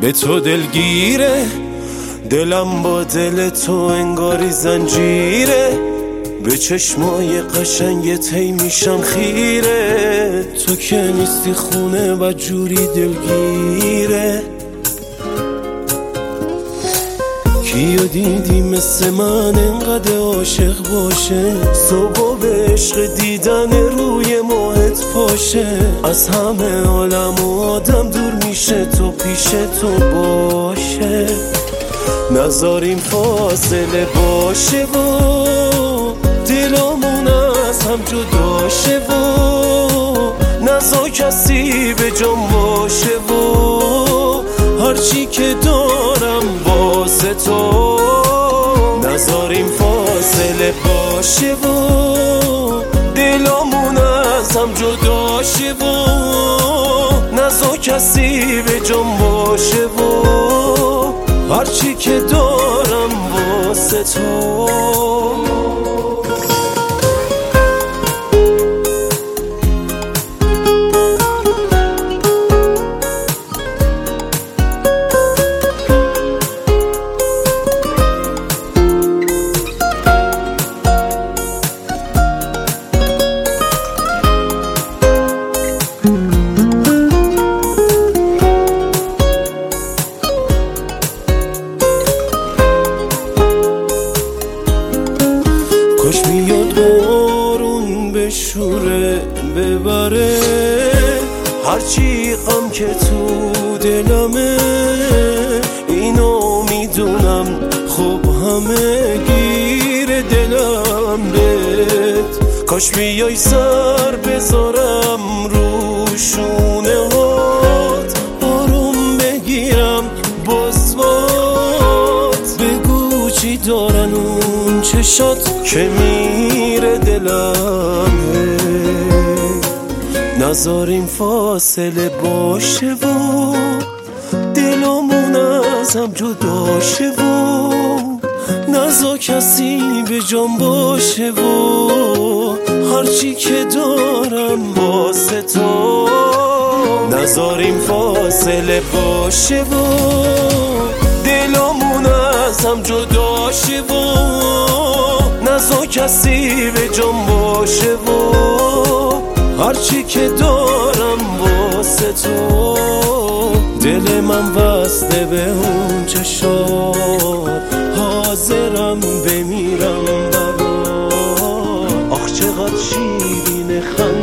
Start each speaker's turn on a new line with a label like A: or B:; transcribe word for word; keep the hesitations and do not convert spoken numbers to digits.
A: به تو دلگیره، دلم با دل تو انگاری زنجیره، به چشمای قشنگت هی میشم خیره، تو که نیستی خونه و جوری دلگیره. کیو دیدی مثل من انقدر عاشق باشه، صبح به عشق دیدن روی ماهت پاشه، از همه عالم و آدم دور میشه تو پیش تو باشه، نذاریم فاصله باشه و دلمون از هم جدا شه و نذار کسی به جام باشه و هرچی که دارم واسه تو، نذاریم فاصله باشه و دلمون از هم جدا شه و نذار کسی به جام باشه و هرچی که دارم واسه تو. کاش میاد بارون بشوره ببره هرچی غم که تو دلمه، اینو میدونم خب همه گیر دلم بهت، کاش بیای سر بذارم رو شونه هات، آروم بگیرم باز بات، بگو چی دارن اون چشات که میره دلم، نذاریم فاصله باشه و دلمون از هم جدا شه و نذار کسی به جام باشه و هرچی که دارم واسه تو، نذاریم فاصله باشه و دلمون از هم جدا شه و نذار کسی به جام باشه و هرچی که دارم واسه تو، دل من وصله به اون چشات، حاضرم بمیرم برات، آخ چقدر شیرین خنده